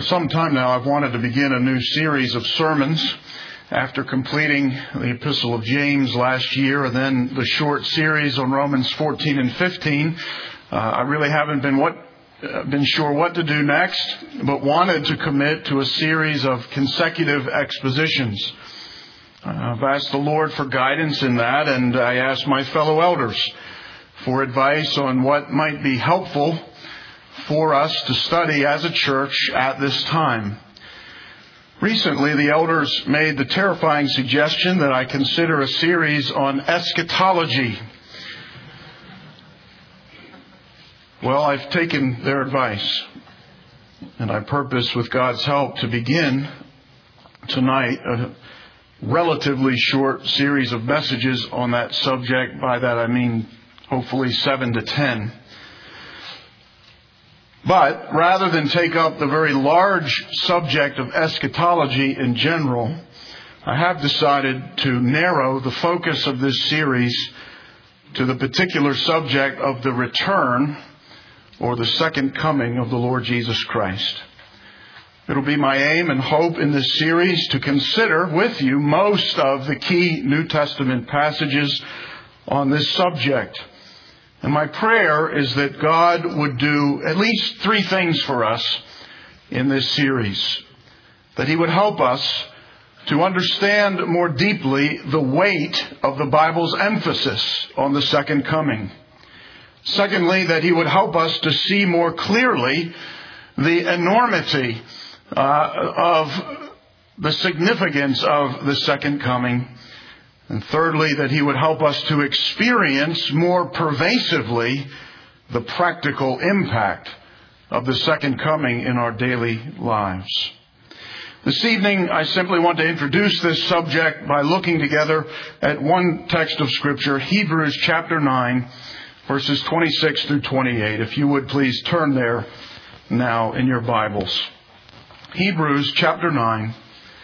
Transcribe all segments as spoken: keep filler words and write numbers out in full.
some time now, I've wanted to begin a new series of sermons after completing the Epistle of James last year and then the short series on Romans fourteen and fifteen. Uh, I really haven't been what uh, been sure what to do next, but wanted to commit to a series of consecutive expositions. Uh, I've asked the Lord for guidance in that, and I asked my fellow elders for advice on what might be helpful for us to study as a church at this time. Recently, the elders made the terrifying suggestion that I consider a series on eschatology. Well, I've taken their advice, and I purpose, with God's help, to begin tonight a relatively short series of messages on that subject. By that I mean hopefully seven to ten. But rather than take up the very large subject of eschatology in general, I have decided to narrow the focus of this series to the particular subject of the return or the second coming of the Lord Jesus Christ. It'll be my aim and hope in this series to consider with you most of the key New Testament passages on this subject. And my prayer is that God would do at least three things for us in this series. That He would help us to understand more deeply the weight of the Bible's emphasis on the second coming. Secondly, that He would help us to see more clearly the enormity uh, of the significance of the second coming. And thirdly, that He would help us to experience more pervasively the practical impact of the second coming in our daily lives. This evening, I simply want to introduce this subject by looking together at one text of Scripture, Hebrews chapter nine, verses twenty-six through twenty-eight. If you would please turn there now in your Bibles. Hebrews chapter nine.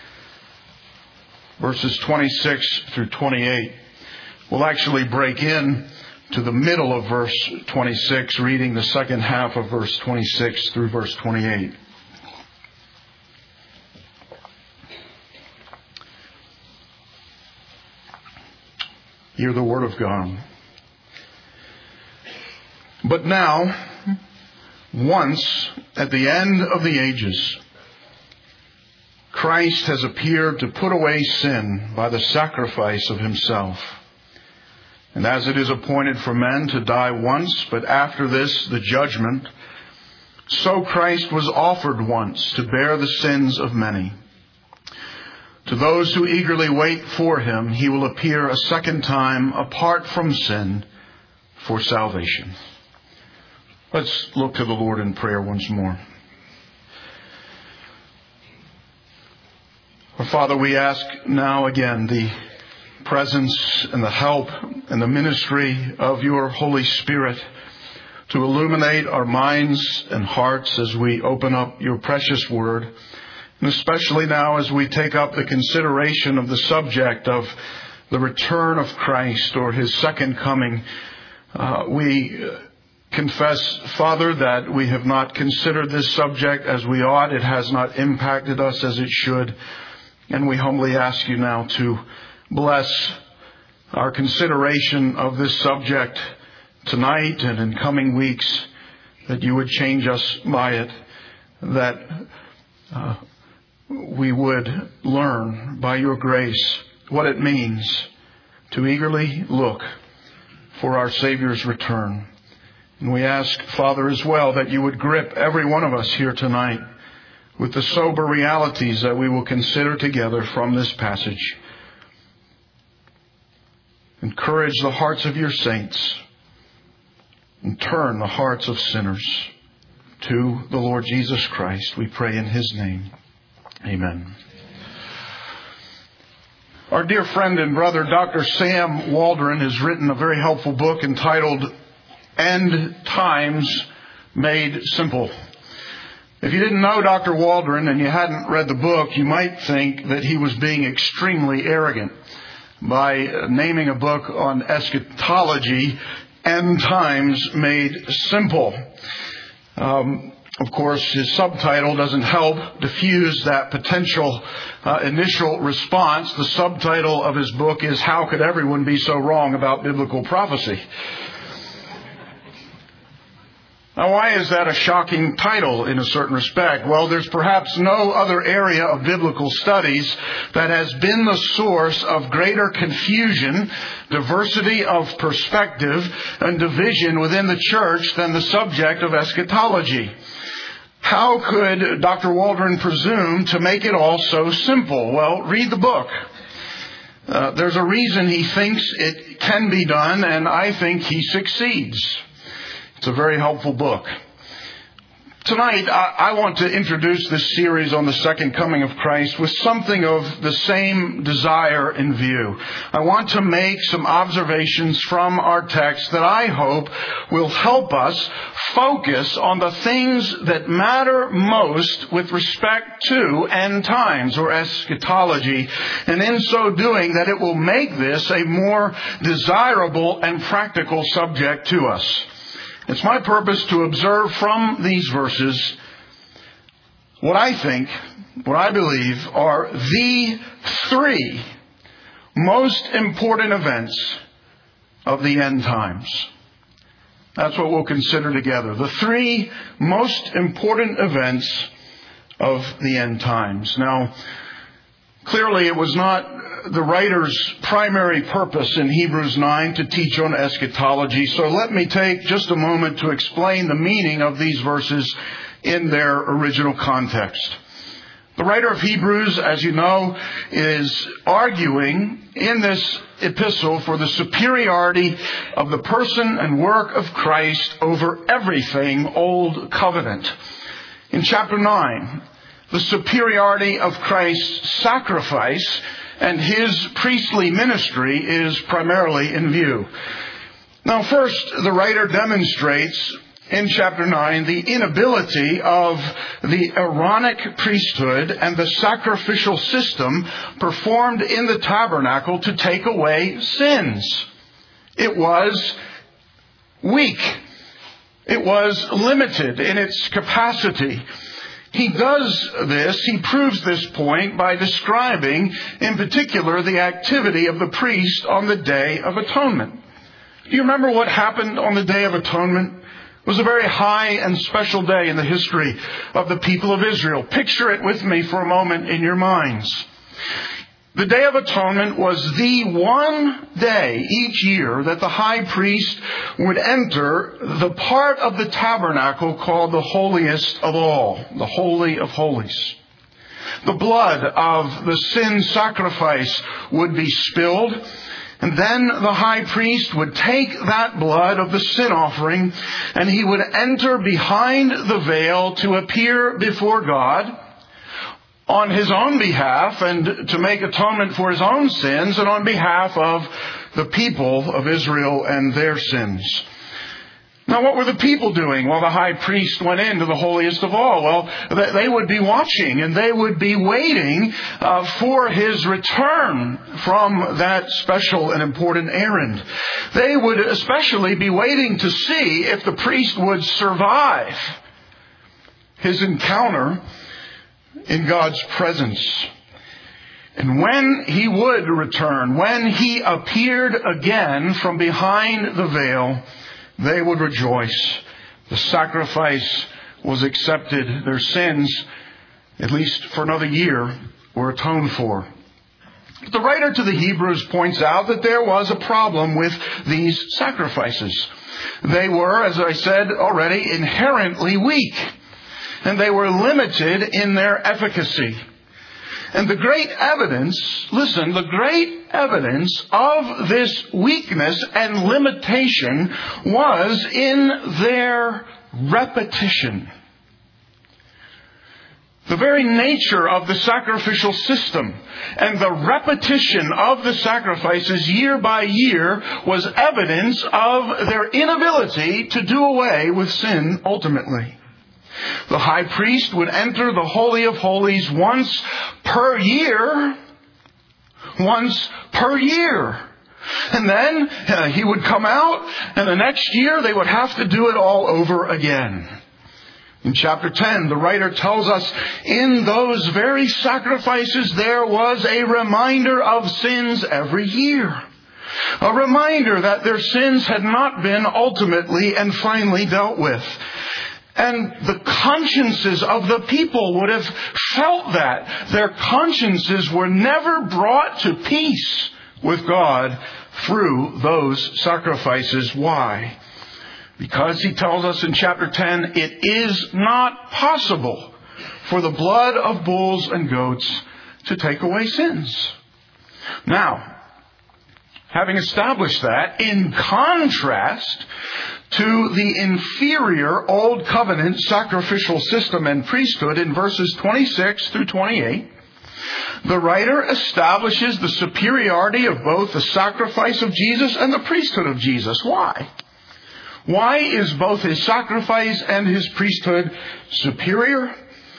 Verses twenty-six through twenty-eight. We'll actually break in to the middle of verse twenty-six, reading the second half of verse twenty-six through verse twenty-eight. Hear the word of God. But now, once at the end of the ages, Christ has appeared to put away sin by the sacrifice of Himself. And as it is appointed for men to die once, but after this the judgment, so Christ was offered once to bear the sins of many. To those who eagerly wait for Him, He will appear a second time apart from sin for salvation. Let's look to the Lord in prayer once more. Our Father, we ask now again the presence and the help and the ministry of Your Holy Spirit to illuminate our minds and hearts as we open up Your precious Word, and especially now as we take up the consideration of the subject of the return of Christ or His second coming. Uh, we confess, Father, that we have not considered this subject as we ought. It has not impacted us as it should. And we humbly ask You now to bless our consideration of this subject tonight and in coming weeks, that You would change us by it, that uh, we would learn by Your grace what it means to eagerly look for our Savior's return. And we ask, Father, as well, that You would grip every one of us here tonight with the sober realities that we will consider together from this passage. Encourage the hearts of Your saints and turn the hearts of sinners to the Lord Jesus Christ. We pray in His name. Amen. Our dear friend and brother, Doctor Sam Waldron, has written a very helpful book entitled End Times Made Simple. If you didn't know Doctor Waldron and you hadn't read the book, you might think that he was being extremely arrogant by naming a book on eschatology, End Times Made Simple. Um, Of course, his subtitle doesn't help diffuse that potential uh, initial response. The subtitle of his book is "How Could Everyone Be So Wrong About Biblical Prophecy?" Now, why is that a shocking title in a certain respect? Well, there's perhaps no other area of biblical studies that has been the source of greater confusion, diversity of perspective, and division within the church than the subject of eschatology. How could Doctor Waldron presume to make it all so simple? Well, read the book. Uh, there's a reason he thinks it can be done, and I think he succeeds. It's a very helpful book. Tonight, I want to introduce this series on the second coming of Christ with something of the same desire in view. I want to make some observations from our text that I hope will help us focus on the things that matter most with respect to end times or eschatology, and in so doing that it will make this a more desirable and practical subject to us. It's my purpose to observe from these verses what I think, what I believe are the three most important events of the end times. That's what we'll consider together. The three most important events of the end times. Now, clearly it was not the writer's primary purpose in Hebrews nine to teach on eschatology. So let me take just a moment to explain the meaning of these verses in their original context. The writer of Hebrews, as you know, is arguing in this epistle for the superiority of the person and work of Christ over everything Old Covenant. In chapter nine, the superiority of Christ's sacrifice and his priestly ministry is primarily in view. Now, first, the writer demonstrates in chapter nine the inability of the Aaronic priesthood and the sacrificial system performed in the tabernacle to take away sins. It was weak. It was limited in its capacity. He does this, he proves this point by describing, in particular, the activity of the priest on the Day of Atonement. Do you remember what happened on the Day of Atonement? It was a very high and special day in the history of the people of Israel. Picture it with me for a moment in your minds. The Day of Atonement was the one day each year that the high priest would enter the part of the tabernacle called the holiest of all, the Holy of Holies. The blood of the sin sacrifice would be spilled, and then the high priest would take that blood of the sin offering and he would enter behind the veil to appear before God on his own behalf and to make atonement for his own sins and on behalf of the people of Israel and their sins. Now, what were the people doing while the high priest went into the holiest of all? Well, they would be watching and they would be waiting uh, for his return from that special and important errand. They would especially be waiting to see if the priest would survive his encounter in God's presence. And when he would return, when he appeared again from behind the veil, they would rejoice. The sacrifice was accepted. Their sins, at least for another year, were atoned for. But the writer to the Hebrews points out that there was a problem with these sacrifices. They were, as I said already, inherently weak. And they were limited in their efficacy. And the great evidence, listen, the great evidence of this weakness and limitation was in their repetition. The very nature of the sacrificial system and the repetition of the sacrifices year by year was evidence of their inability to do away with sin ultimately. The high priest would enter the Holy of Holies once per year. Once per year. And then uh, he would come out, and the next year they would have to do it all over again. In chapter ten, the writer tells us, in those very sacrifices there was a reminder of sins every year. A reminder that their sins had not been ultimately and finally dealt with. And the consciences of the people would have felt that. Their consciences were never brought to peace with God through those sacrifices. Why? Because he tells us in chapter ten, it is not possible for the blood of bulls and goats to take away sins. Now, having established that, in contrast to the inferior Old Covenant sacrificial system and priesthood in verses twenty-six through twenty-eight, the writer establishes the superiority of both the sacrifice of Jesus and the priesthood of Jesus. Why? Why is both his sacrifice and his priesthood superior?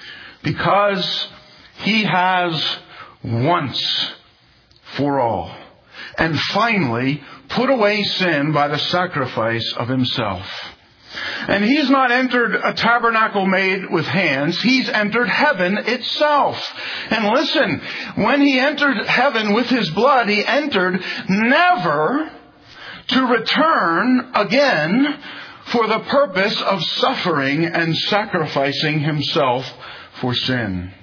Because he has once for all and finally put away sin by the sacrifice of himself. And he's not entered a tabernacle made with hands. He's entered heaven itself. And listen, when he entered heaven with his blood, he entered never to return again for the purpose of suffering and sacrificing himself for sin.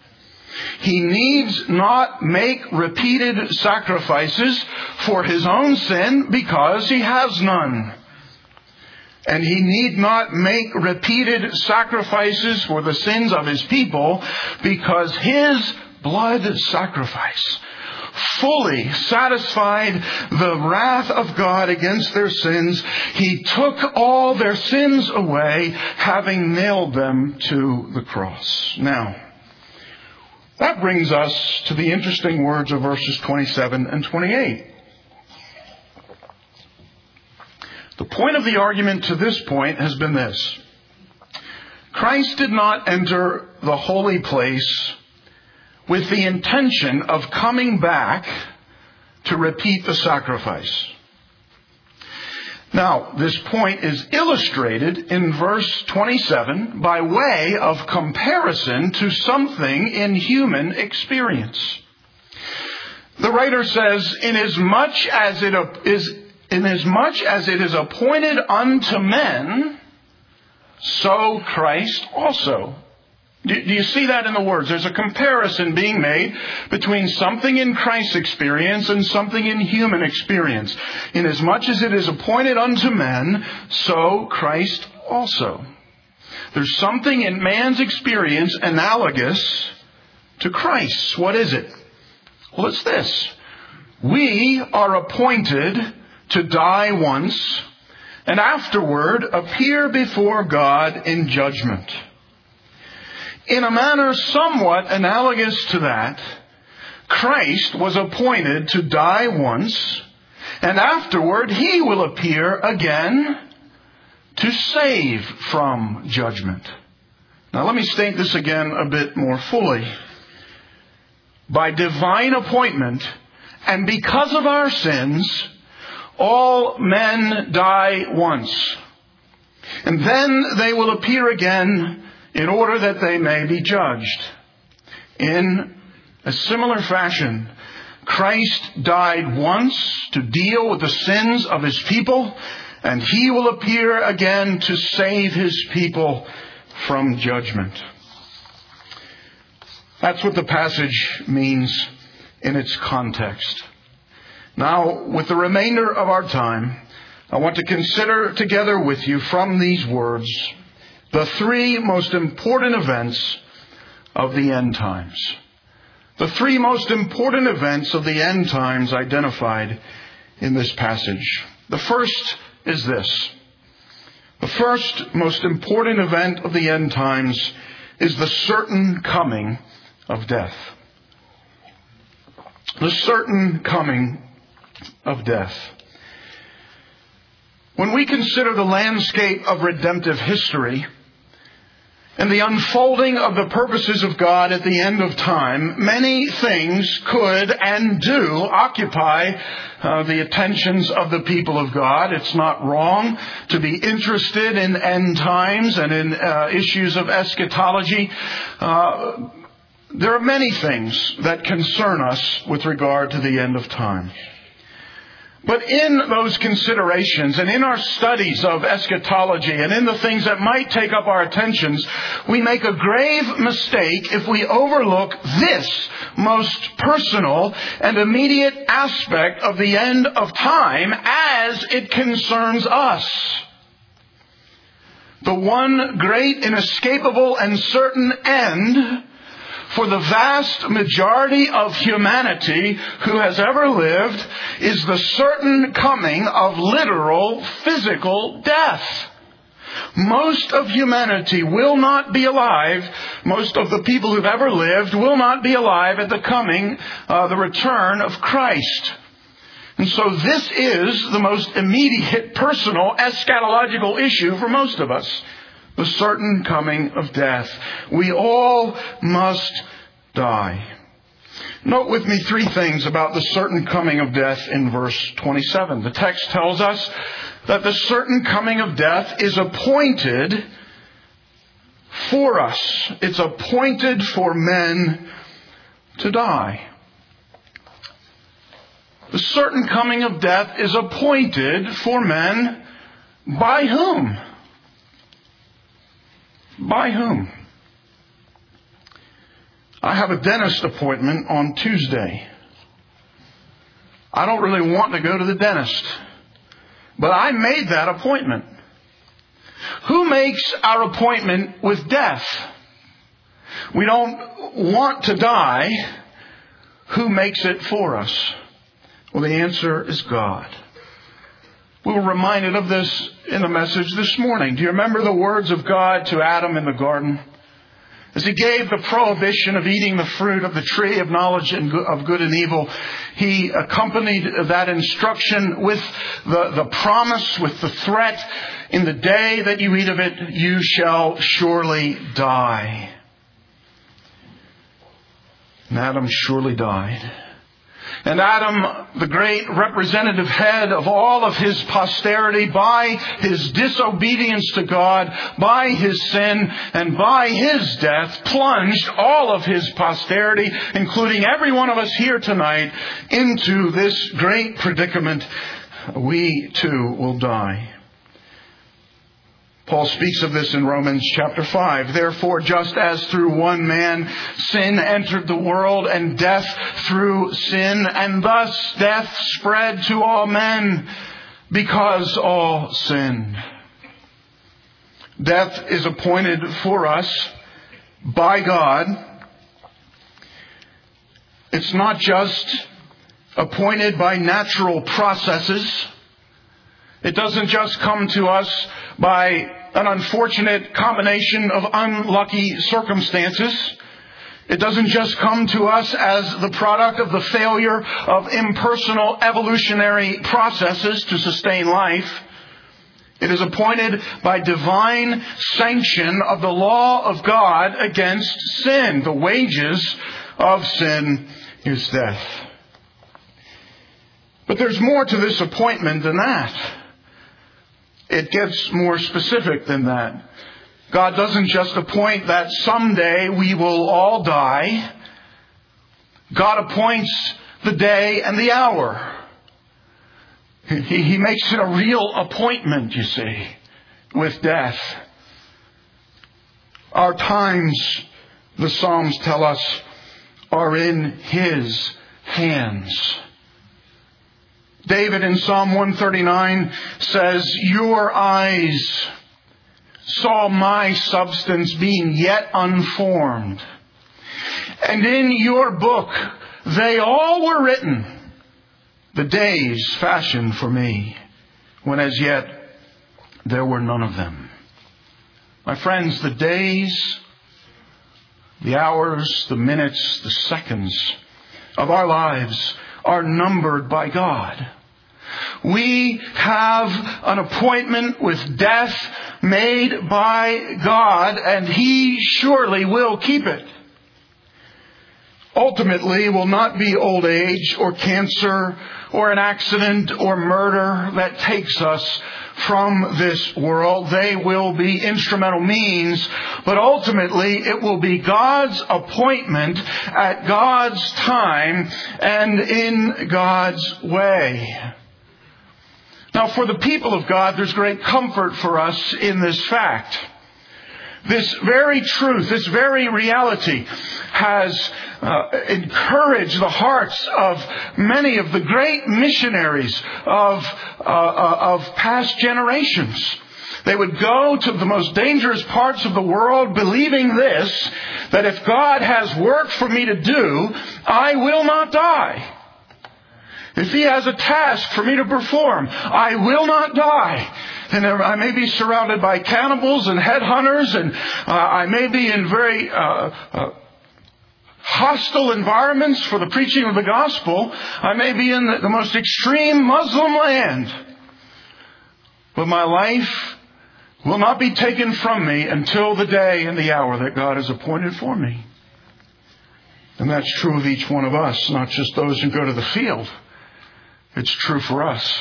He needs not make repeated sacrifices for his own sin because he has none. And he need not make repeated sacrifices for the sins of his people because his blood sacrifice fully satisfied the wrath of God against their sins. He took all their sins away, having nailed them to the cross. Now, that brings us to the interesting words of verses twenty-seven and twenty-eight. The point of the argument to this point has been this. Christ did not enter the holy place with the intention of coming back to repeat the sacrifice. Now, this point is illustrated in verse twenty-seven by way of comparison to something in human experience. The writer says, inasmuch as it is, inasmuch as it is appointed unto men, so Christ also. Do you see that in the words? There's a comparison being made between something in Christ's experience and something in human experience. Inasmuch as it is appointed unto men, so Christ also. There's something in man's experience analogous to Christ's. What is it? Well, it's this. We are appointed to die once and afterward appear before God in judgment. In a manner somewhat analogous to that, Christ was appointed to die once, and afterward he will appear again to save from judgment. Now let me state this again a bit more fully. By divine appointment, and because of our sins, all men die once. And then they will appear again in order that they may be judged. In a similar fashion, Christ died once to deal with the sins of his people, and he will appear again to save his people from judgment. That's what the passage means in its context. Now, with the remainder of our time, I want to consider together with you from these words the three most important events of the end times. The three most important events of the end times identified in this passage. The first is this. The first most important event of the end times is the certain coming of death. The certain coming of death. When we consider the landscape of redemptive history, In the unfolding of the purposes of God at the end of time, many things could and do occupy uh, the attentions of the people of God. It's not wrong to be interested in end times and in uh, issues of eschatology. Uh, there are many things that concern us with regard to the end of time. But in those considerations and in our studies of eschatology and in the things that might take up our attentions, we make a grave mistake if we overlook this most personal and immediate aspect of the end of time as it concerns us. The one great, inescapable, and certain end for the vast majority of humanity who has ever lived is the certain coming of literal physical death. Most of humanity will not be alive. Most of the people who've ever lived will not be alive at the coming, uh, the return of Christ. And so this is the most immediate, personal, eschatological issue for most of us. The certain coming of death. We all must die. Note with me three things about the certain coming of death in verse twenty-seven. The text tells us that the certain coming of death is appointed for us. It's appointed for men to die. The certain coming of death is appointed for men by whom? By whom? I have a dentist appointment on Tuesday. I don't really want to go to the dentist, but I made that appointment. Who makes our appointment with death? We don't want to die. Who makes it for us? Well, the answer is God. We were reminded of this in the message this morning. Do you remember the words of God to Adam in the garden? As he gave the prohibition of eating the fruit of the tree of knowledge of good and evil, he accompanied that instruction with the, the promise, with the threat, in the day that you eat of it, you shall surely die. And Adam surely died. And Adam, the great representative head of all of his posterity, by his disobedience to God, by his sin, and by his death, plunged all of his posterity, including every one of us here tonight, into this great predicament. We too will die. Paul speaks of this in Romans chapter five. Therefore, just as through one man sin entered the world, and death through sin, and thus death spread to all men because all sinned. Death is appointed for us by God. It's not just appointed by natural processes. It doesn't just come to us by an unfortunate combination of unlucky circumstances. It doesn't just come to us as the product of the failure of impersonal evolutionary processes to sustain life. It is appointed by divine sanction of the law of God against sin. The wages of sin is death. But there's more to this appointment than that. It gets more specific than that. God doesn't just appoint that someday we will all die. God appoints the day and the hour. He, he makes it a real appointment, you see, with death. Our times, the Psalms tell us, are in His hands. David in Psalm one thirty-nine says, your eyes saw my substance being yet unformed. And in your book they all were written, the days fashioned for me, when as yet there were none of them. My friends, the days, the hours, the minutes, the seconds of our lives are numbered by God. We have an appointment with death made by God, and He surely will keep it. Ultimately, it will not be old age or cancer or an accident or murder that takes us from this world. They will be instrumental means, but ultimately it will be God's appointment at God's time and in God's way. Now, for the people of God, there's great comfort for us in this fact. This very truth, this very reality has uh, encouraged the hearts of many of the great missionaries of, uh, uh, of past generations. They would go to the most dangerous parts of the world believing this, that if God has work for me to do, I will not die. If He has a task for me to perform, I will not die. And I may be surrounded by cannibals and headhunters, and uh, I may be in very uh, uh, hostile environments for the preaching of the gospel. I may be in the, the most extreme Muslim land. But my life will not be taken from me until the day and the hour that God has appointed for me. And that's true of each one of us, not just those who go to the field. It's true for us.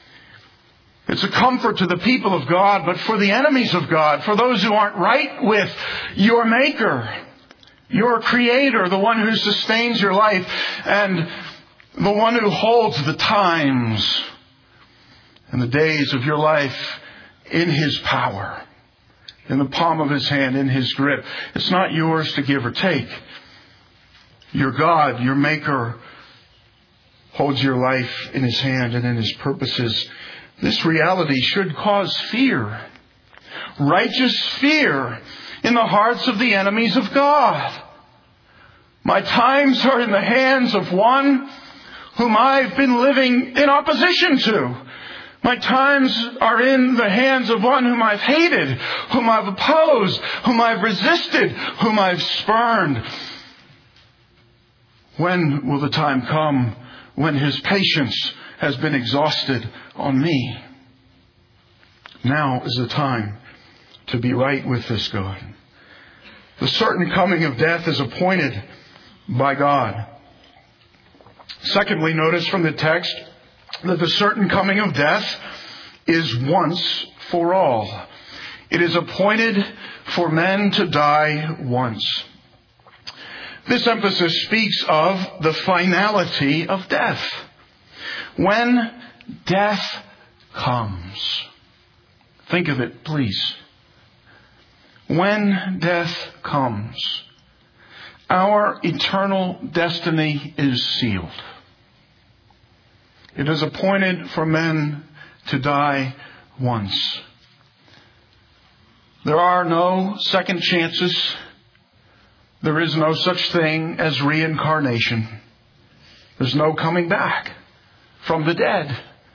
It's a comfort to the people of God, but for the enemies of God, for those who aren't right with your Maker, your Creator, the one who sustains your life, and the one who holds the times and the days of your life in His power, in the palm of His hand, in His grip. It's not yours to give or take. Your God, your Maker, holds your life in His hand and in His purposes. This reality should cause fear, righteous fear in the hearts of the enemies of God. My times are in the hands of one whom I've been living in opposition to. My times are in the hands of one whom I've hated, whom I've opposed, whom I've resisted, whom I've spurned. When will the time come when His patience has been exhausted on me? Now is the time to be right with this God. The certain coming of death is appointed by God. Secondly, notice from the text that the certain coming of death is once for all. It is appointed for men to die once. This emphasis speaks of the finality of death. When death comes. Think of it, please. When death comes, our eternal destiny is sealed. It is appointed for men to die once. There are no second chances. There is no such thing as reincarnation. There's no coming back from the dead.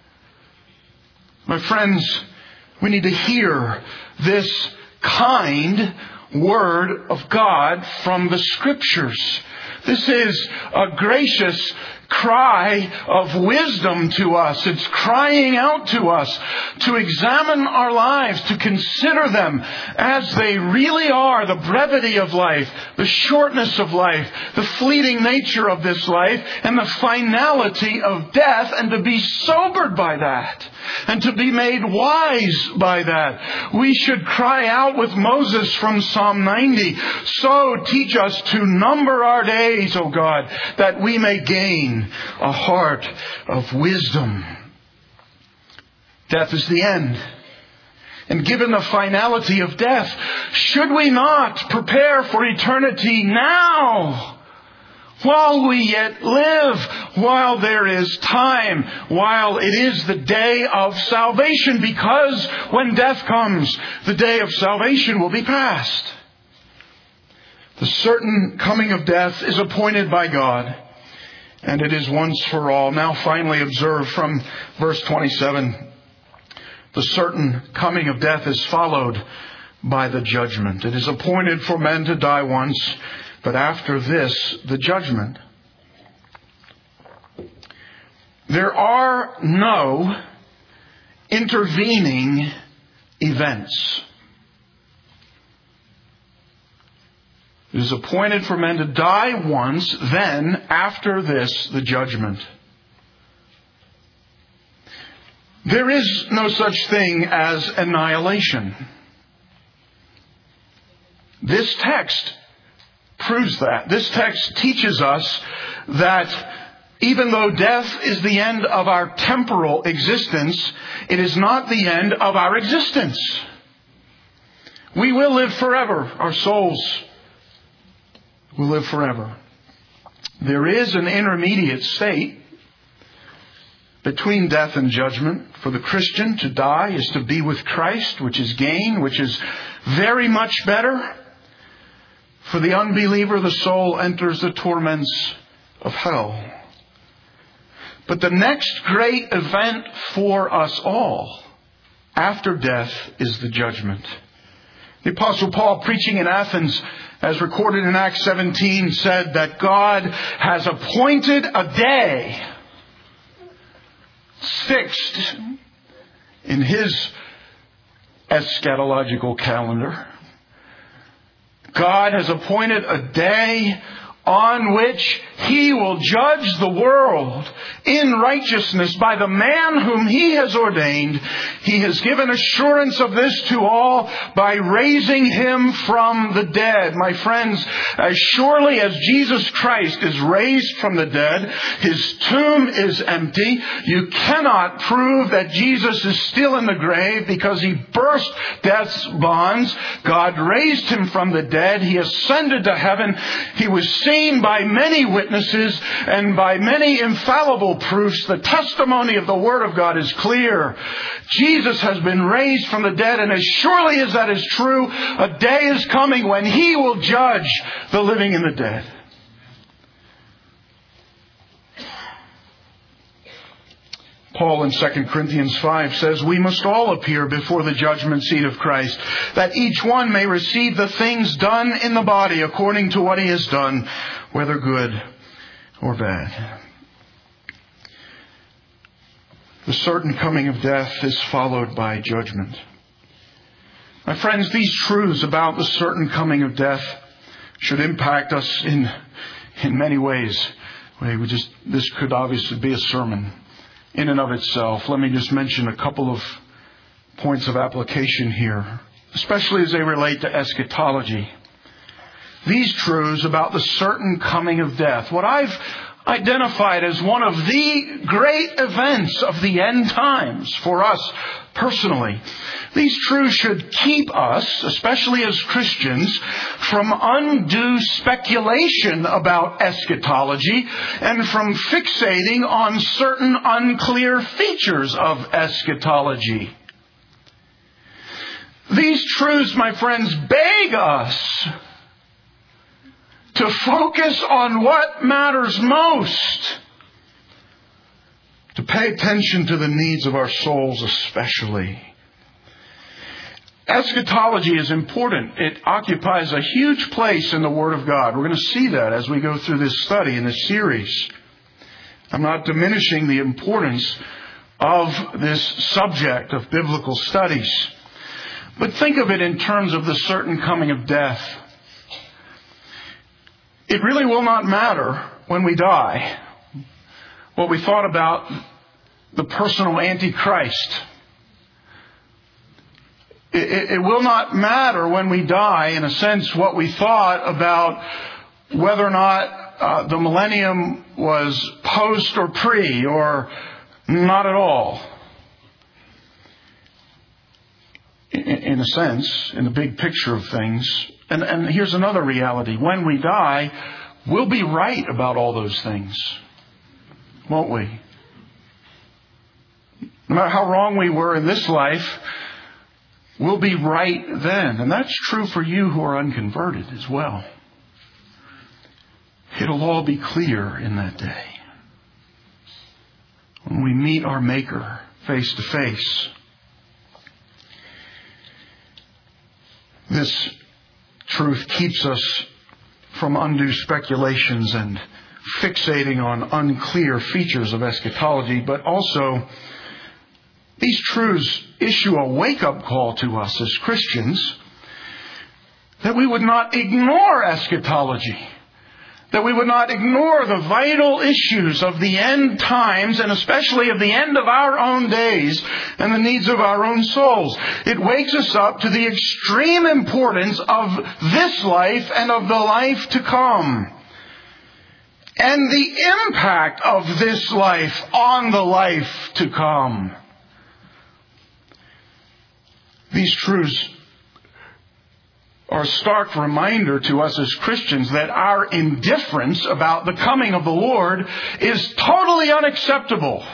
My friends, we need to hear this kind word of God from the Scriptures. This is a gracious cry of wisdom to us. It's crying out to us to examine our lives, to consider them as they really are, the brevity of life, the shortness of life, the fleeting nature of this life, and the finality of death, and to be sobered by that, and to be made wise by that. We should cry out with Moses from Psalm ninety, "So teach us to number our days, O God, that we may gain a heart of wisdom." Death is the end. And given the finality of death, should we not prepare for eternity now, while we yet live, while there is time, while it is the day of salvation? Because when death comes, the day of salvation will be past. The certain coming of death is appointed by God, and it is once for all. Now finally observe from verse twenty-seven, the certain coming of death is followed by the judgment. It is appointed for men to die once, but after this, the judgment. There are no intervening events. It is appointed for men to die once, then, after this, the judgment. There is no such thing as annihilation. This text proves that. This text teaches us that even though death is the end of our temporal existence, it is not the end of our existence. We will live forever. Our souls will live forever. There is an intermediate state between death and judgment. For the Christian, to die is to be with Christ, which is gain, which is very much better. For the unbeliever, the soul enters the torments of hell. But the next great event for us all after death is the judgment. The Apostle Paul, preaching in Athens, as recorded in Acts seventeen, said that God has appointed a day fixed in His eschatological calendar. God has appointed a day on which He will judge the world in righteousness by the man whom He has ordained. He has given assurance of this to all by raising Him from the dead. My friends, as surely as Jesus Christ is raised from the dead, His tomb is empty. You cannot prove that Jesus is still in the grave because He burst death's bonds. God raised Him from the dead. He ascended to heaven. He was seen by many witnesses and by many infallible proofs. The testimony of the Word of God is clear. Jesus has been raised from the dead, and as surely as that is true, a day is coming when He will judge the living and the dead. Paul in Second Corinthians five says, we must all appear before the judgment seat of Christ, that each one may receive the things done in the body according to what he has done, whether good or bad. The certain coming of death is followed by judgment. My friends, these truths about the certain coming of death should impact us in, in many ways. We just, this could obviously be a sermon in and of itself. Let me just mention a couple of points of application here, especially as they relate to eschatology. These truths about the certain coming of death, what I've identified as one of the great events of the end times for us personally. These truths should keep us, especially as Christians, from undue speculation about eschatology and from fixating on certain unclear features of eschatology. These truths, my friends, beg us to focus on what matters most. To pay attention to the needs of our souls especially. Eschatology is important. It occupies a huge place in the Word of God. We're going to see that as we go through this study in this series. I'm not diminishing the importance of this subject of biblical studies. But think of it in terms of the certain coming of death. It really will not matter when we die what we thought about the personal Antichrist. It, it, it will not matter when we die, in a sense, what we thought about whether or not uh, the millennium was post or pre or not at all. In, in a sense, in the big picture of things. And, and here's another reality. When we die, we'll be right about all those things. Won't we? No matter how wrong we were in this life, we'll be right then. And that's true for you who are unconverted as well. It'll all be clear in that day. When we meet our Maker face to face. This truth keeps us from undue speculations and fixating on unclear features of eschatology, but also these truths issue a wake-up call to us as Christians that we would not ignore eschatology, that we would not ignore the vital issues of the end times, and especially of the end of our own days and the needs of our own souls. It wakes us up to the extreme importance of this life and of the life to come, and the impact of this life on the life to come. These truths are a stark reminder to us as Christians that our indifference about the coming of the Lord is totally unacceptable.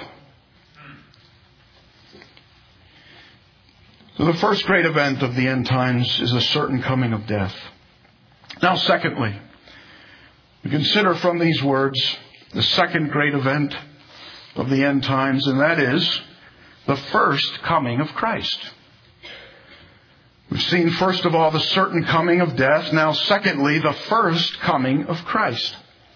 So the first great event of the end times is a certain coming of death. Now, secondly, we consider from these words the second great event of the end times, and that is the first coming of Christ. We've seen, first of all, the certain coming of death. Now, secondly, the first coming of Christ.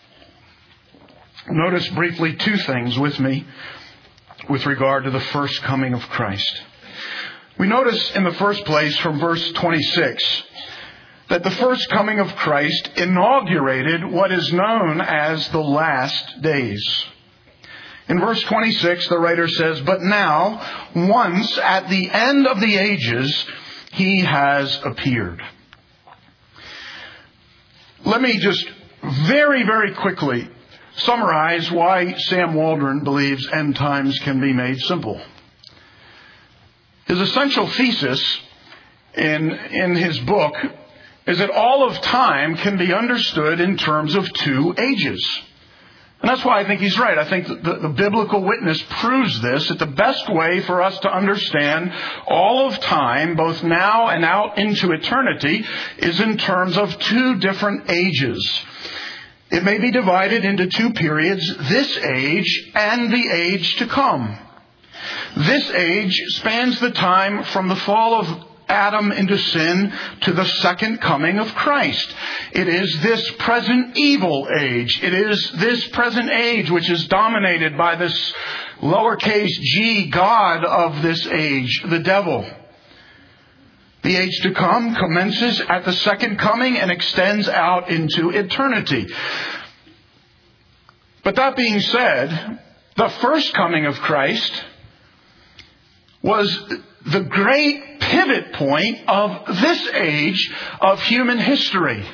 Notice briefly two things with me with regard to the first coming of Christ. We notice in the first place from verse twenty-six that the first coming of Christ inaugurated what is known as the last days. In verse twenty-six, the writer says, "But now, once at the end of the ages, He has appeared." Let me just very, very quickly summarize why Sam Waldron believes end times can be made simple. His essential thesis in, in his book is that all of time can be understood in terms of two ages. And that's why I think he's right. I think the, the biblical witness proves this, that the best way for us to understand all of time, both now and out into eternity, is in terms of two different ages. It may be divided into two periods, this age and the age to come. This age spans the time from the fall of Adam into sin to the second coming of Christ. It is this present evil age. It is this present age which is dominated by this lowercase g god of this age, the devil. The age to come commences at the second coming and extends out into eternity. But that being said, the first coming of Christ was the great pivot point of this age of human history.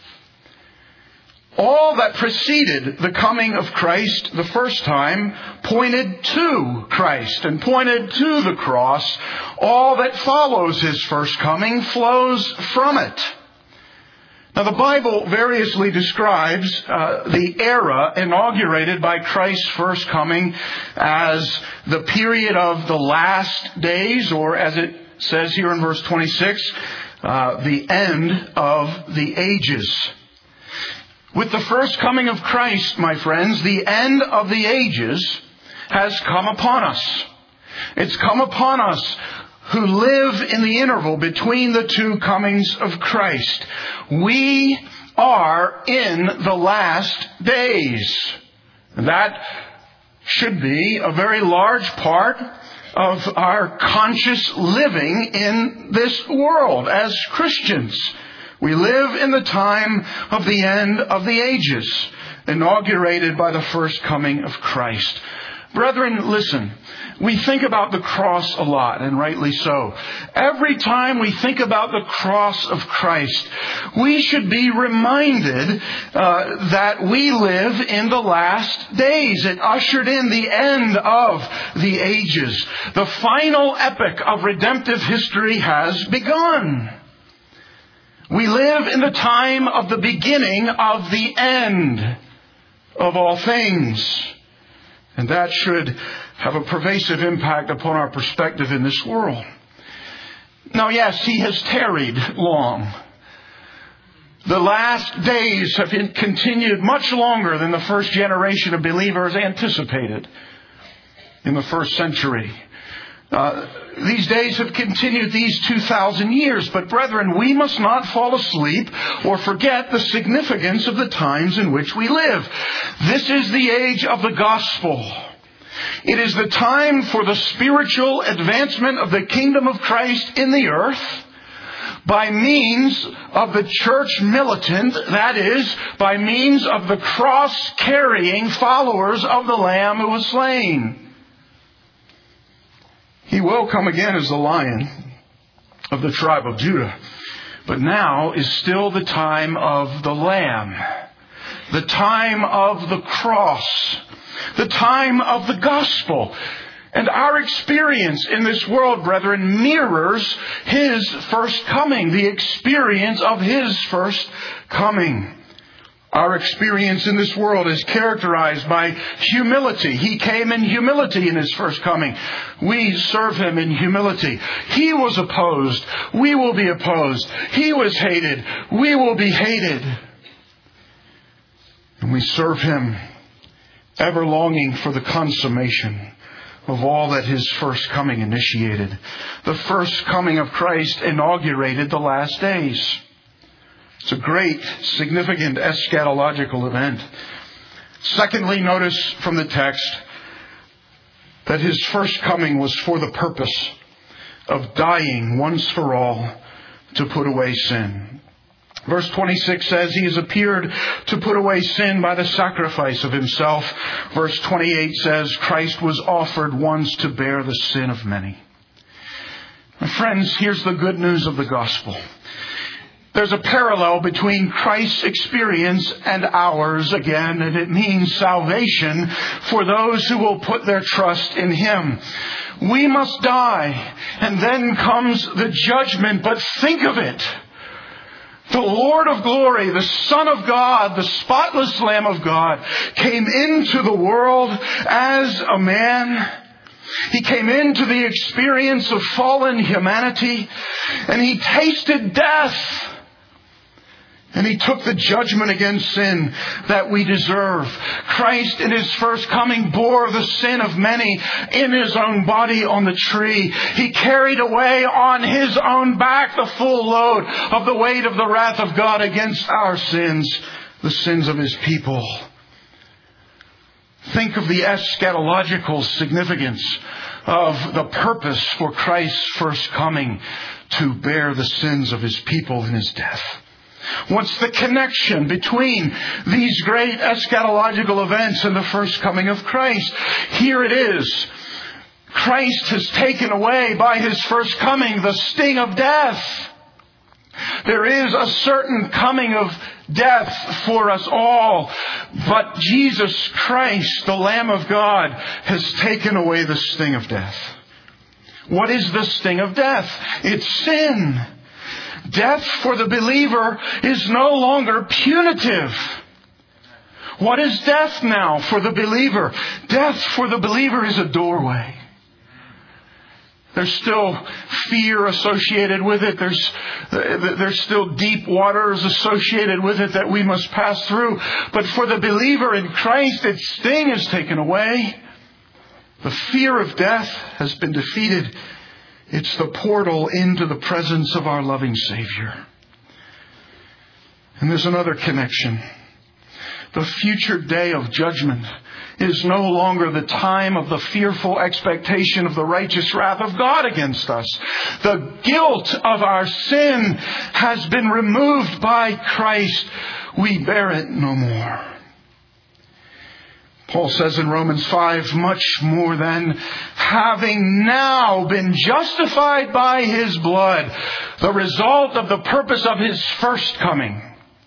All that preceded the coming of Christ the first time pointed to Christ and pointed to the cross. All that follows His first coming flows from it. Now, the Bible variously describes uh, the era inaugurated by Christ's first coming as the period of the last days, or as it says here in verse twenty-six, uh, the end of the ages. With the first coming of Christ, my friends, the end of the ages has come upon us. It's come upon us who live in the interval between the two comings of Christ. We are in the last days. That should be a very large part of our conscious living in this world as Christians. We live in the time of the end of the ages, inaugurated by the first coming of Christ. Brethren, listen. We think about the cross a lot, and rightly so. Every time we think about the cross of Christ, we should be reminded uh, that we live in the last days. It ushered in the end of the ages. The final epic of redemptive history has begun. We live in the time of the beginning of the end of all things. And that should have a pervasive impact upon our perspective in this world. Now, yes, He has tarried long. The last days have continued much longer than the first generation of believers anticipated in the first century. Uh, these days have continued these two thousand years. But brethren, we must not fall asleep or forget the significance of the times in which we live. This is the age of the gospel. It is the time for the spiritual advancement of the kingdom of Christ in the earth by means of the church militant, that is, by means of the cross-carrying followers of the Lamb who was slain. He will come again as the Lion of the tribe of Judah. But now is still the time of the Lamb, the time of the cross, the time of the gospel. And our experience in this world, brethren, mirrors His first coming, the experience of His first coming. Our experience in this world is characterized by humility. He came in humility in His first coming. We serve Him in humility. He was opposed. We will be opposed. He was hated. We will be hated. And we serve Him, ever longing for the consummation of all that His first coming initiated. The first coming of Christ inaugurated the last days. It's a great, significant eschatological event. Secondly, notice from the text that His first coming was for the purpose of dying once for all to put away sin. Verse twenty-six says, He has appeared to put away sin by the sacrifice of Himself. Verse twenty-eight says, Christ was offered once to bear the sin of many. My friends, here's the good news of the gospel. There's a parallel between Christ's experience and ours again, and it means salvation for those who will put their trust in Him. We must die, and then comes the judgment, but think of it. The Lord of glory, the Son of God, the spotless Lamb of God, came into the world as a man. He came into the experience of fallen humanity, and He tasted death. And He took the judgment against sin that we deserve. Christ in His first coming bore the sin of many in His own body on the tree. He carried away on His own back the full load of the weight of the wrath of God against our sins, the sins of His people. Think of the eschatological significance of the purpose for Christ's first coming, to bear the sins of His people in His death. What's the connection between these great eschatological events and the first coming of Christ? Here it is. Christ has taken away by His first coming the sting of death. There is a certain coming of death for us all, but Jesus Christ, the Lamb of God, has taken away the sting of death. What is the sting of death? It's sin. Death for the believer is no longer punitive. What is death now for the believer? Death for the believer is a doorway. There's still fear associated with it. There's, there's still deep waters associated with it that we must pass through. But for the believer in Christ, its sting is taken away. The fear of death has been defeated. It's the portal into the presence of our loving Savior. And there's another connection. The future day of judgment is no longer the time of the fearful expectation of the righteous wrath of God against us. The guilt of our sin has been removed by Christ. We bear it no more. Paul says in Romans five, much more than, having now been justified by His blood, the result of the purpose of His first coming,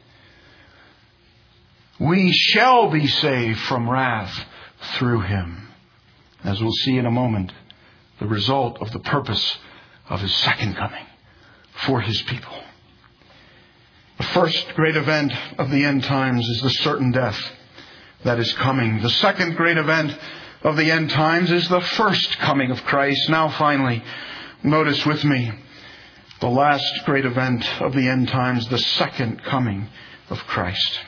we shall be saved from wrath through Him. As we'll see in a moment, the result of the purpose of His second coming for His people. The first great event of the end times is the certain death that is coming. The second great event of the end times is the first coming of Christ. Now finally, notice with me the last great event of the end times, the second coming of Christ.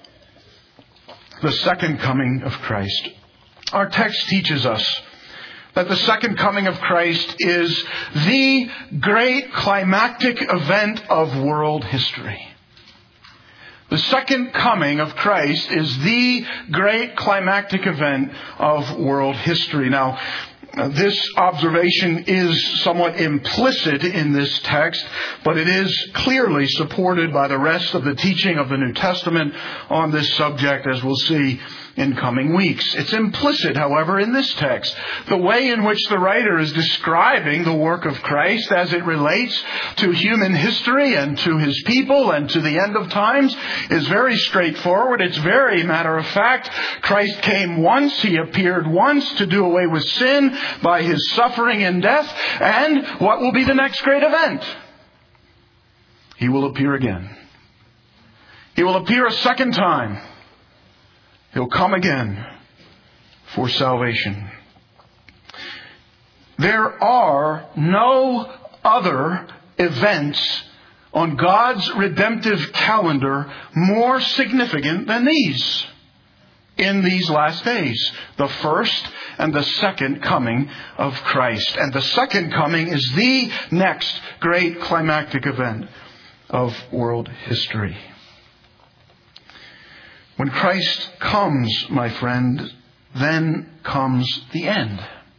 The second coming of Christ. Our text teaches us that the second coming of Christ is the great climactic event of world history. The second coming of Christ is the great climactic event of world history. Now, this observation is somewhat implicit in this text, but it is clearly supported by the rest of the teaching of the New Testament on this subject, as we'll see in coming weeks. It's implicit, however, in this text. The way in which the writer is describing the work of Christ as it relates to human history and to His people and to the end of times is very straightforward. It's very matter of fact. Christ came once. He appeared once to do away with sin by His suffering and death. And what will be the next great event? He will appear again. He will appear a second time. He'll come again for salvation. There are no other events on God's redemptive calendar more significant than these in these last days. The first and the second coming of Christ. And the second coming is the next great climactic event of world history. When Christ comes, my friend, then comes the end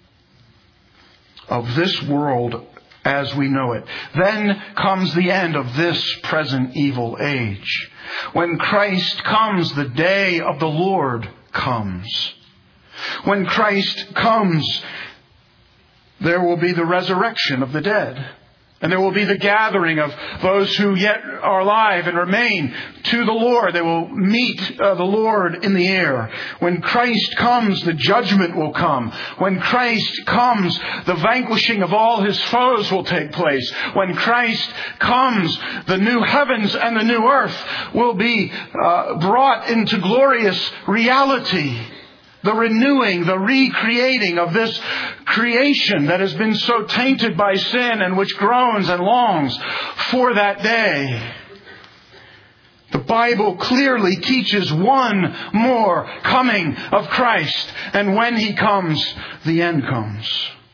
of this world as we know it. Then comes the end of this present evil age. When Christ comes, the day of the Lord comes. When Christ comes, there will be the resurrection of the dead. And there will be the gathering of those who yet are alive and remain to the Lord. They will meet uh, the Lord in the air. When Christ comes, the judgment will come. When Christ comes, the vanquishing of all His foes will take place. When Christ comes, the new heavens and the new earth will be uh, brought into glorious reality. The renewing, the recreating of this creation that has been so tainted by sin and which groans and longs for that day. The Bible clearly teaches one more coming of Christ. And when He comes, the end comes.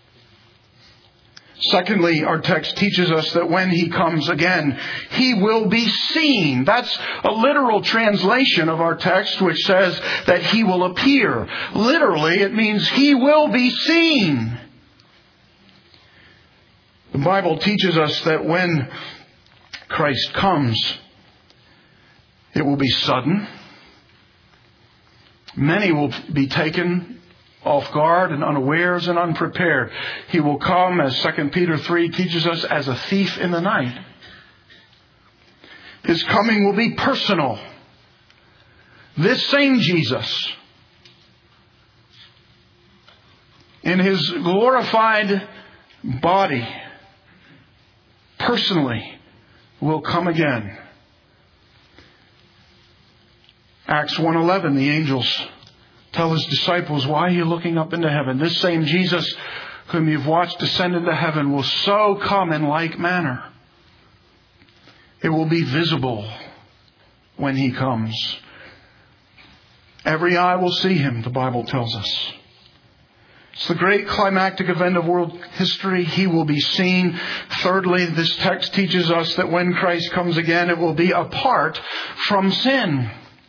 Secondly, our text teaches us that when He comes again, He will be seen. That's a literal translation of our text, which says that He will appear. Literally, it means He will be seen. The Bible teaches us that when Christ comes, it will be sudden. Many will be taken off guard and unawares and unprepared. He will come, as Second Peter three teaches us, as a thief in the night. His coming will be personal. This same Jesus, in His glorified body, personally will come again. Acts one eleven, the angels tell His disciples, why are you looking up into heaven? This same Jesus whom you've watched descend into heaven will so come in like manner. It will be visible when He comes. Every eye will see Him, the Bible tells us. It's the great climactic event of world history. He will be seen. Thirdly, this text teaches us that when Christ comes again, it will be apart from sin.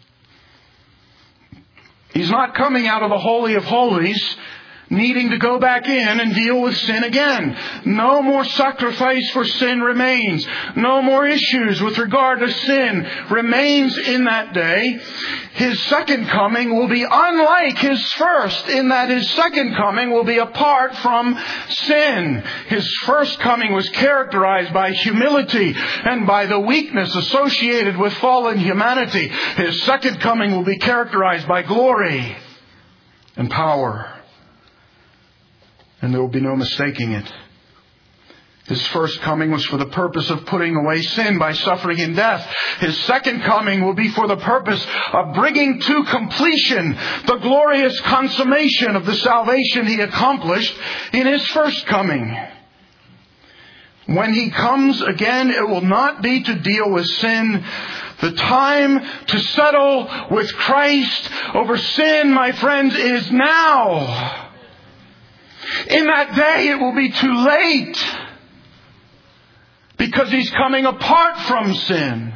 He's not coming out of the Holy of Holies needing to go back in and deal with sin again. No more sacrifice for sin remains. No more issues with regard to sin remains in that day. His second coming will be unlike His first, in that His second coming will be apart from sin. His first coming was characterized by humility and by the weakness associated with fallen humanity. His second coming will be characterized by glory and power. And there will be no mistaking it. His first coming was for the purpose of putting away sin by suffering and death. His second coming will be for the purpose of bringing to completion the glorious consummation of the salvation He accomplished in His first coming. When He comes again, it will not be to deal with sin. The time to settle with Christ over sin, my friends, is now. In that day it will be too late. Because He's coming apart from sin.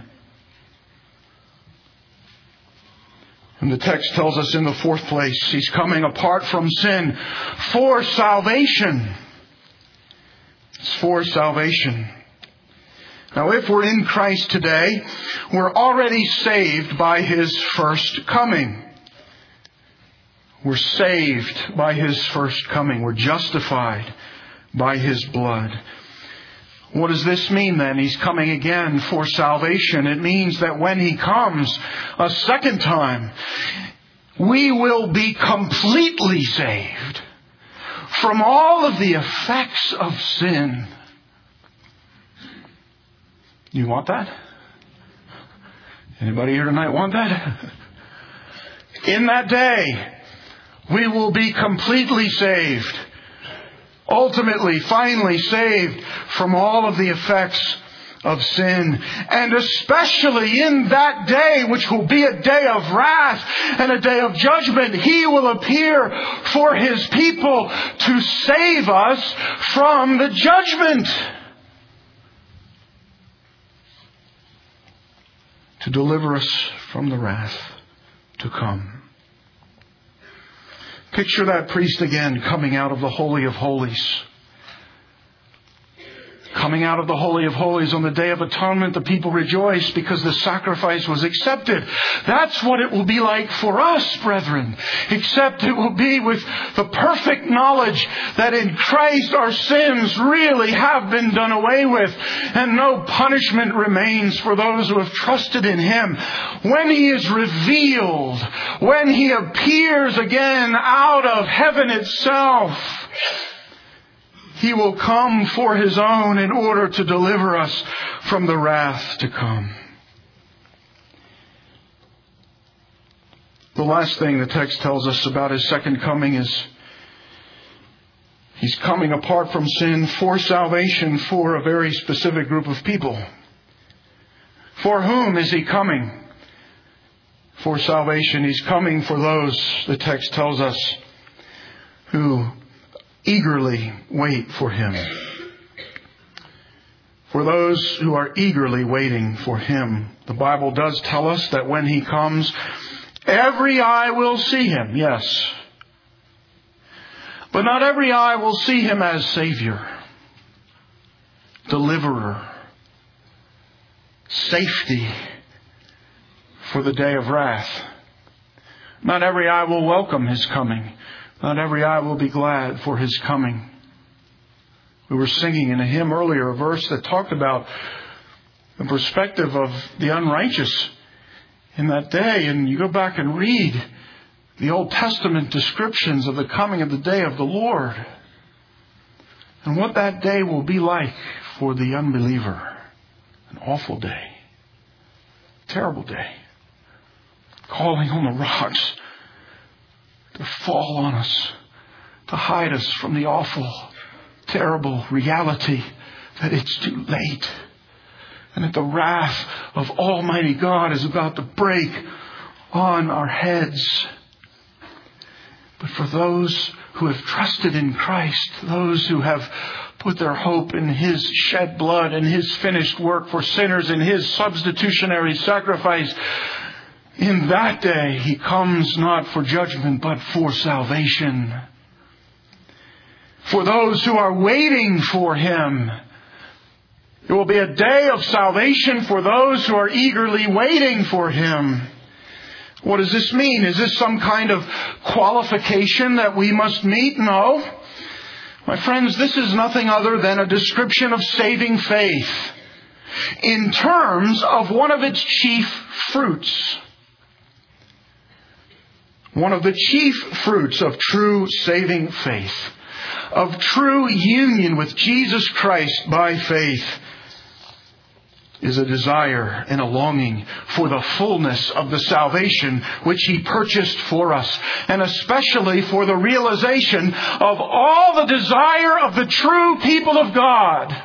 And the text tells us in the fourth place, He's coming apart from sin for salvation. It's for salvation. Now, if we're in Christ today, we're already saved by His first coming. We're saved by His first coming. We're justified by His blood. What does this mean then? He's coming again for salvation. It means that when He comes a second time, we will be completely saved from all of the effects of sin. You want that? Anybody here tonight want that? In that day, we will be completely saved. Ultimately, finally saved from all of the effects of sin. And especially in that day, which will be a day of wrath and a day of judgment, He will appear for His people to save us from the judgment. To deliver us from the wrath to come. Picture that priest again coming out of the Holy of Holies. Coming out of the Holy of Holies on the Day of Atonement, the people rejoice because the sacrifice was accepted. That's what it will be like for us, brethren. Except it will be with the perfect knowledge that in Christ our sins really have been done away with, and no punishment remains for those who have trusted in Him. When He is revealed, when He appears again out of heaven itself, He will come for His own in order to deliver us from the wrath to come. The last thing the text tells us about His second coming is He's coming apart from sin for salvation for a very specific group of people. For whom is He coming? For salvation. He's coming for those, the text tells us, who eagerly wait for Him. For those who are eagerly waiting for Him. The Bible does tell us that when He comes, every eye will see Him, yes. But not every eye will see Him as Savior, Deliverer, safety for the day of wrath. Not every eye will welcome His coming. Not every eye will be glad for His coming. We were singing in a hymn earlier a verse that talked about the perspective of the unrighteous in that day. And you go back and read the Old Testament descriptions of the coming of the day of the Lord. And what that day will be like for the unbeliever. An awful day. Terrible day. Calling on the rocks to fall on us, to hide us from the awful, terrible reality that it's too late, and that the wrath of Almighty God is about to break on our heads. But for those who have trusted in Christ, those who have put their hope in His shed blood and His finished work for sinners in His substitutionary sacrifice, in that day, He comes not for judgment, but for salvation. For those who are waiting for Him, it will be a day of salvation for those who are eagerly waiting for Him. What does this mean? Is this some kind of qualification that we must meet? No. My friends, this is nothing other than a description of saving faith in terms of one of its chief fruits. One of the chief fruits of true saving faith, of true union with Jesus Christ by faith, is a desire and a longing for the fullness of the salvation which He purchased for us, and especially for the realization of all the desire of the true people of God.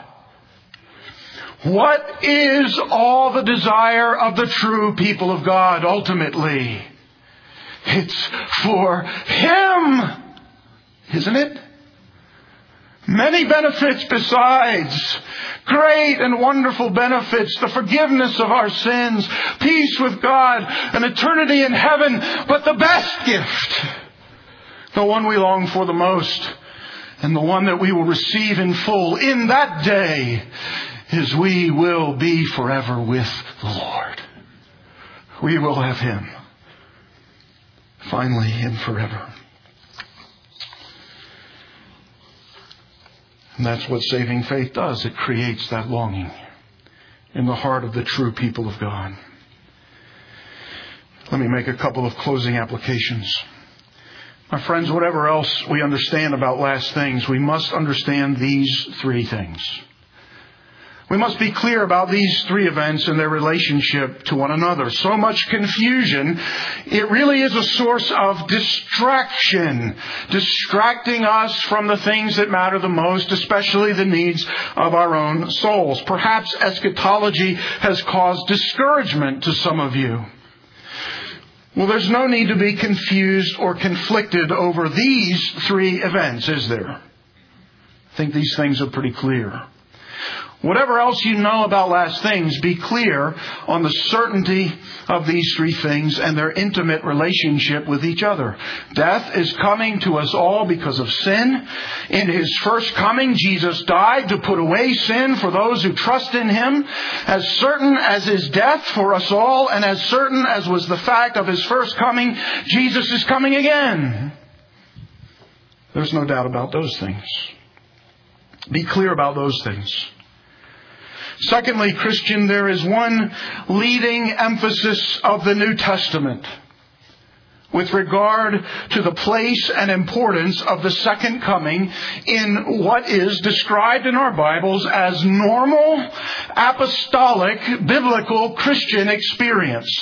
What is all the desire of the true people of God ultimately? It's for Him, isn't it? Many benefits besides. Great and wonderful benefits. The forgiveness of our sins. Peace with God. An eternity in heaven. But the best gift, the one we long for the most, and the one that we will receive in full in that day, is we will be forever with the Lord. We will have Him. Finally and forever. And that's what saving faith does. It creates that longing in the heart of the true people of God. Let me make a couple of closing applications. My friends, whatever else we understand about last things, we must understand these three things. We must be clear about these three events and their relationship to one another. So much confusion, it really is a source of distraction, distracting us from the things that matter the most, especially the needs of our own souls. Perhaps eschatology has caused discouragement to some of you. Well, there's no need to be confused or conflicted over these three events, is there? I think these things are pretty clear. Whatever else you know about last things, be clear on the certainty of these three things and their intimate relationship with each other. Death is coming to us all because of sin. In His first coming, Jesus died to put away sin for those who trust in Him. As certain as His death for us all, and as certain as was the fact of His first coming, Jesus is coming again. There's no doubt about those things. Be clear about those things. Secondly, Christian, there is one leading emphasis of the New Testament with regard to the place and importance of the second coming in what is described in our Bibles as normal, apostolic, biblical Christian experience.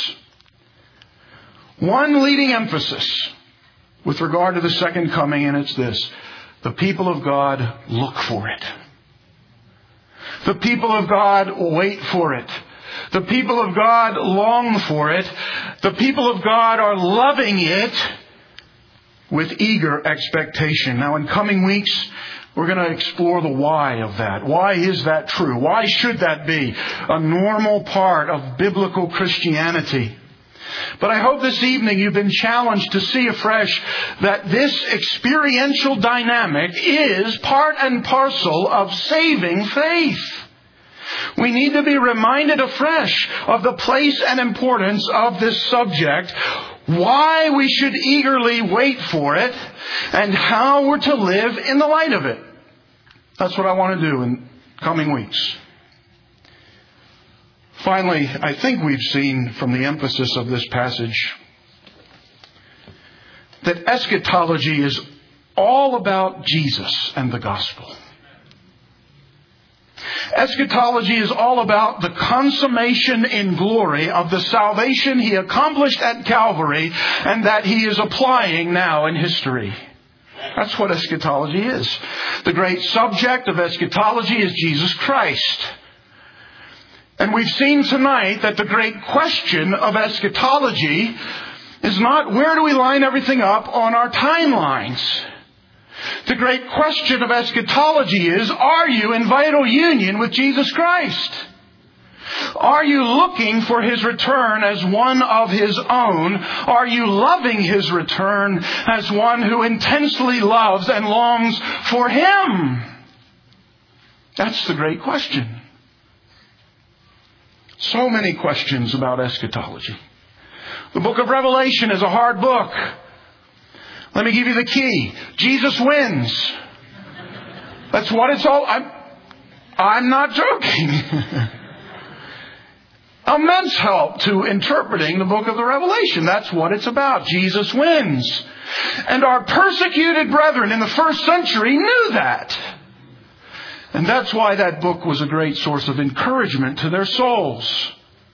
One leading emphasis with regard to the second coming, and it's this: the people of God look for it. The people of God wait for it. The people of God long for it. The people of God are loving it with eager expectation. Now, in coming weeks, we're going to explore the why of that. Why is that true? Why should that be a normal part of biblical Christianity? But I hope this evening you've been challenged to see afresh that this experiential dynamic is part and parcel of saving faith. We need to be reminded afresh of the place and importance of this subject, why we should eagerly wait for it, and how we're to live in the light of it. That's what I want to do in coming weeks. Finally, I think we've seen from the emphasis of this passage that eschatology is all about Jesus and the gospel. Eschatology is all about the consummation in glory of the salvation He accomplished at Calvary and that He is applying now in history. That's what eschatology is. The great subject of eschatology is Jesus Christ. And we've seen tonight that the great question of eschatology is not where do we line everything up on our timelines. The great question of eschatology is, are you in vital union with Jesus Christ? Are you looking for His return as one of His own? Are you loving His return as one who intensely loves and longs for Him? That's the great question. So many questions about eschatology. The book of Revelation is a hard book. Let me give you the key. Jesus wins. That's what it's all... I'm, I'm not joking. Immense help to interpreting the book of the Revelation. That's what it's about. Jesus wins. And our persecuted brethren in the first century knew that. And that's why that book was a great source of encouragement to their souls.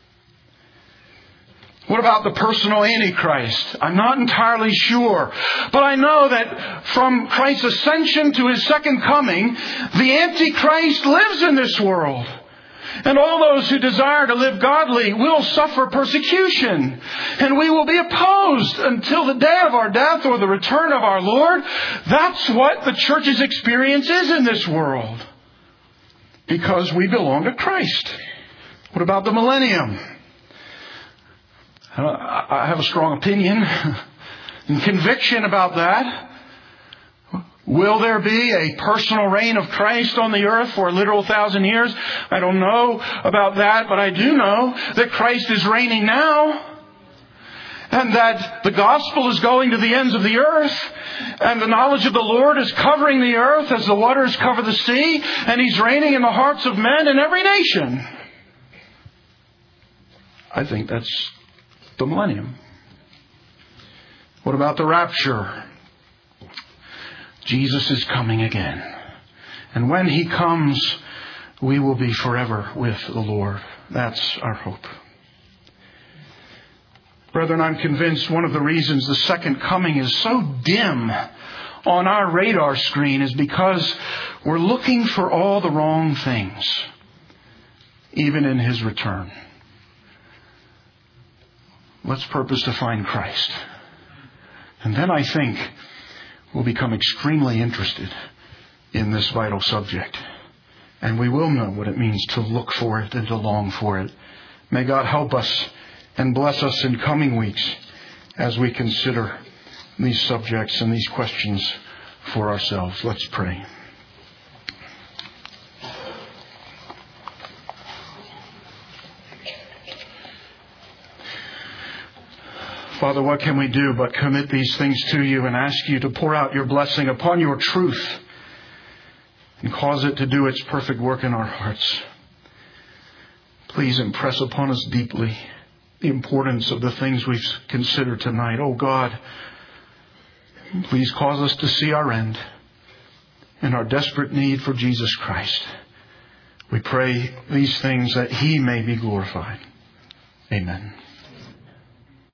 What about the personal Antichrist? I'm not entirely sure. But I know that from Christ's ascension to His second coming, the Antichrist lives in this world. And all those who desire to live godly will suffer persecution. And we will be opposed until the day of our death or the return of our Lord. That's what the church's experience is in this world. Because we belong to Christ. What about the millennium? I have a strong opinion and conviction about that. Will there be a personal reign of Christ on the earth for a literal thousand years? I don't know about that, but I do know that Christ is reigning now. And that the gospel is going to the ends of the earth. And the knowledge of the Lord is covering the earth as the waters cover the sea. And He's reigning in the hearts of men in every nation. I think that's the millennium. What about the rapture? Jesus is coming again. And when He comes, we will be forever with the Lord. That's our hope. Brethren, I'm convinced one of the reasons the second coming is so dim on our radar screen is because we're looking for all the wrong things, even in His return. Let's purpose to find Christ. And then I think we'll become extremely interested in this vital subject. And we will know what it means to look for it and to long for it. May God help us and bless us in coming weeks as we consider these subjects and these questions for ourselves. Let's pray. Father, what can we do but commit these things to You and ask You to pour out Your blessing upon Your truth and cause it to do its perfect work in our hearts. Please impress upon us deeply the importance of the things we've considered tonight. Oh God, please cause us to see our end and our desperate need for Jesus Christ. We pray these things that He may be glorified. Amen.